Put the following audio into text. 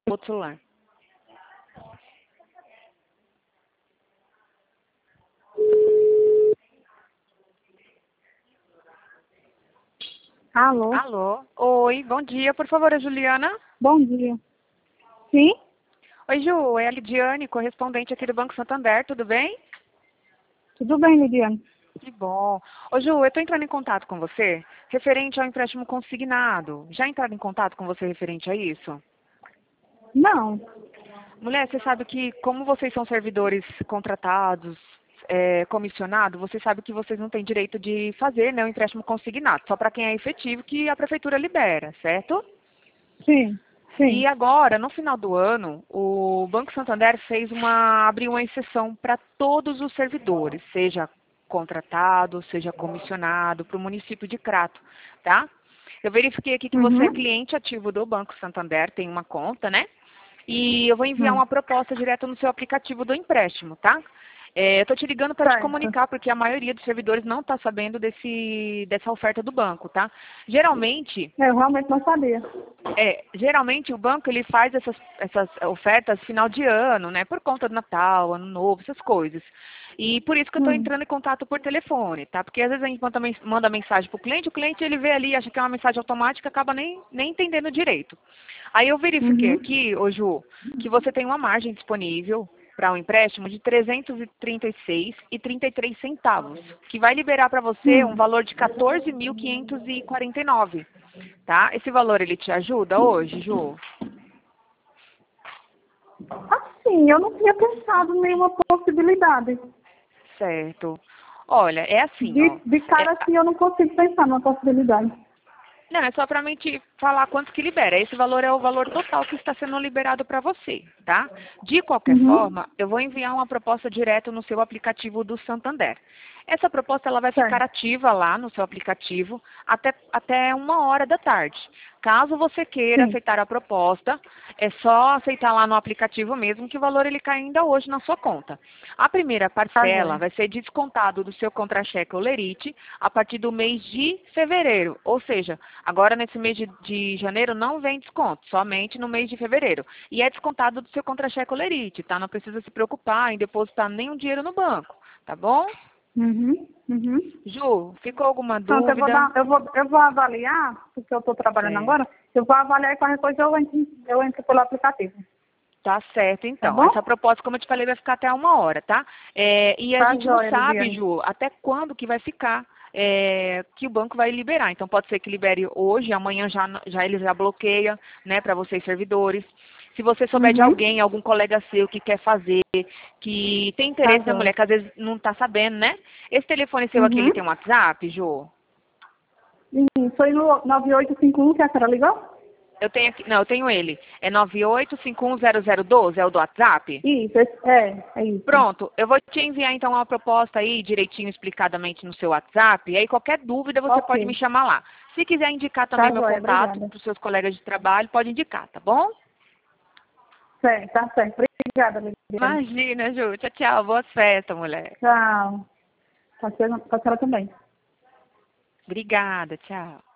outro celular. Alô? Alô? Oi, bom dia. Por favor, a Juliana? Bom dia. Sim? Oi, Ju. É a Lidiane, correspondente aqui do Banco Santander. Tudo bem? Tudo bem, Lidiane? Que bom. Ô, Ju, eu estou entrando em contato com você referente ao empréstimo consignado. Já entraram em contato com você referente a isso? Não. Mulher, você sabe que como vocês são servidores contratados, comissionados, você sabe que vocês não têm direito de fazer, né, o empréstimo consignado, só para quem é efetivo que a prefeitura libera, certo? Sim, E sim. agora, no final do ano, o Banco Santander abriu uma exceção para todos os servidores, seja contratado, seja comissionado, para o município de Crato, tá? Eu verifiquei aqui que você é Uhum. cliente ativo do Banco Santander, tem uma conta, né? E eu vou enviar Hum. uma proposta direto no seu aplicativo do empréstimo, tá? Eu estou te ligando para te Certo. comunicar, porque a maioria dos servidores não está sabendo dessa oferta do banco, tá? Geralmente, Eu realmente não sabia. geralmente o banco ele faz essas ofertas final de ano, né? Por conta do Natal, Ano Novo, essas coisas. E por isso que eu estou Hum. entrando em contato por telefone, tá? Porque às vezes a gente manda mensagem para o cliente ele vê ali, acha que é uma mensagem automática, acaba nem entendendo direito. Aí eu verifiquei Uhum. aqui, ô Ju, que você tem uma margem disponível para um empréstimo de 336,33 centavos, que vai liberar para você um Hum. valor de 14.549, tá? Esse valor ele te ajuda hoje, Ju? Assim, eu não tinha pensado em nenhuma possibilidade. Certo. Olha, é assim, ó. De cara assim, eu não consigo pensar numa possibilidade. Não, é só para mim te falar quanto que libera. Esse valor é o valor total que está sendo liberado para você, tá? De qualquer Uhum. forma, eu vou enviar uma proposta direto no seu aplicativo do Santander. Essa proposta ela vai ficar Certo. ativa lá no seu aplicativo até 1 hora da tarde. Caso você queira Sim. aceitar a proposta, é só aceitar lá no aplicativo mesmo que o valor ele cai ainda hoje na sua conta. A primeira Tá parcela joia. vai ser descontado do seu contra-cheque Olerite a partir do mês de fevereiro, ou seja, agora nesse mês de janeiro não vem desconto, somente no mês de fevereiro. E é descontado do seu contra-cheque Olerite, tá? Não precisa se preocupar em depositar nenhum dinheiro no banco, tá bom? Uhum. Uhum. Ju, ficou alguma Pronto, dúvida? eu vou avaliar, porque eu estou trabalhando agora, Certo. eu vou avaliar e qualquer coisa eu entro pelo aplicativo. Tá certo, Tá então. Essa bom? proposta, como eu te falei, vai ficar até 1 hora, tá? E a Tá gente não joia, sabe, Lidiane. Ju, até quando que vai ficar, que o banco vai liberar. Então, pode ser que libere hoje, amanhã já ele já bloqueia, né, para vocês servidores. Se você souber de Uhum. alguém, algum colega seu que quer fazer, que tem Tá interesse na joia. mulher, que às vezes não tá sabendo, né? Esse telefone seu aqui, ele Uhum. tem um WhatsApp, Ju? E foi no 9851 que a senhora ligou? Eu tenho aqui, não, eu tenho ele. É 98510012, é o do WhatsApp? Isso, é isso. Pronto, eu vou te enviar então uma proposta aí direitinho explicadamente no seu WhatsApp, e aí qualquer dúvida você pode me Ok. chamar lá. Se quiser indicar também Tá meu joia, contato obrigada. para os seus colegas de trabalho, pode indicar, tá bom? Certo, tá certo. Obrigada, Lidiane. Imagina, Ju. Tchau, tchau. Boas festas, mulher. Tchau. Pra senhora também. Obrigada, tchau.